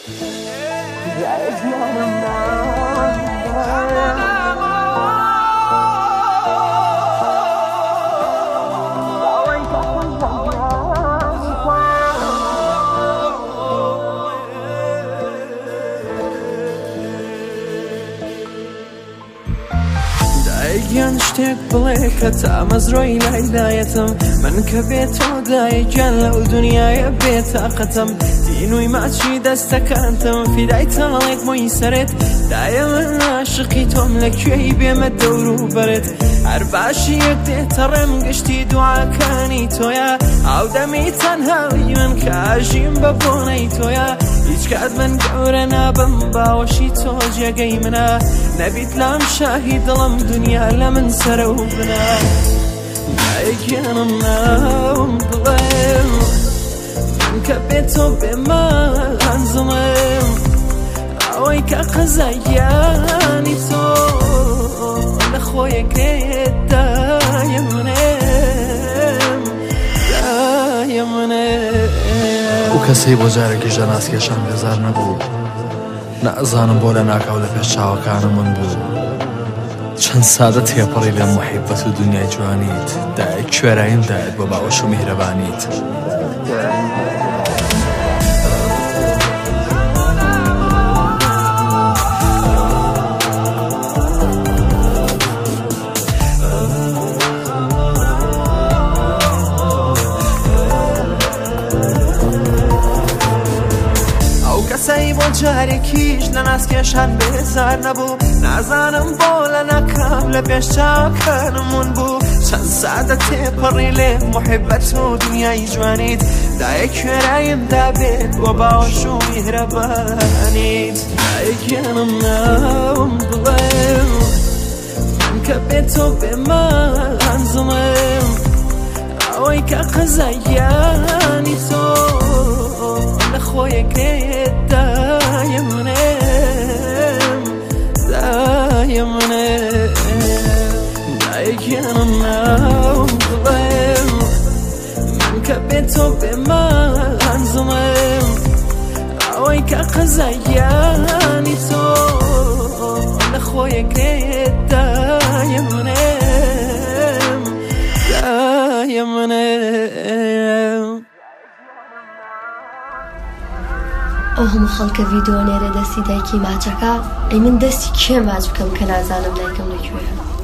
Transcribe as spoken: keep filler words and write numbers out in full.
گیان شتێک بڵێ کە تا مەزرۆی لایدایەتم من کە بێتەوە دایگیان لەو دنیاە بێتاقەتم دینووی ماچی دەستەکانتم فیدای تاڵێک مۆی سەرێت دایە من عاشقی تۆم لەکوێی بێمە دەور و بەرێت هەر باشی یەک دێتە ڕێم گشتی دوعاکانی تۆیە ئاودەمی تەنهاوی من کە ئاژیم بە بۆنەی تۆیە هیچ کات من گەورە نابم باوەشی تۆ جێگەی منە نەبیت لام شاهی دڵم دنیا لە من سەرە و بنا دایگیانم ناوم بڵێم من کە بێتۆ بێمە هەنزڵم ئەوەی کە قەزاییانی تۆ لە خۆیەکێت دایە منێم دایە منێم و کەسەی بۆ جارێکیش لە ناسکێشان بێزار نەبوو نەزانم بۆ لە ناکاو لە پێش چاوەکانم من بوو چەند سادە تێپەڕی لە محیبەت و دنیای جوانیت دایک کوێراییم دایت بۆ باوەش و میهرەبانیت کەسەی بۆ جارێکیش لە ناسکێشان بێزار نەبوو نازانم بۆ لە ناکام لە پێش چاوەکانمون بوو چەند سادە تێپەڕی لێ محیبەت و دنیای جوانیت دایە کوێرایم دابێت بۆ باوەش و میهرەبانیت دایەکیانم ناوم بڵێم من کە بێتۆ بێمە هەنزڵم ئەوەی کە قەزاییانی تۆ لە خۆیەکێت دایە منێم دایە منێم دایەکیانم ناوم بڵێم من کە بێتۆ بێمە هەنزڵم ئەوەی کە قەزاییانی تۆ لە خۆیەکێت دایە منێم دایە منێم ئەو هەموو خەڵکە ڤیدیۆ لێرە دەستی دایکی ماچەکە ئەی من دەستی کێ ماچ بکەم کە نازانم دایکم لەکوێیە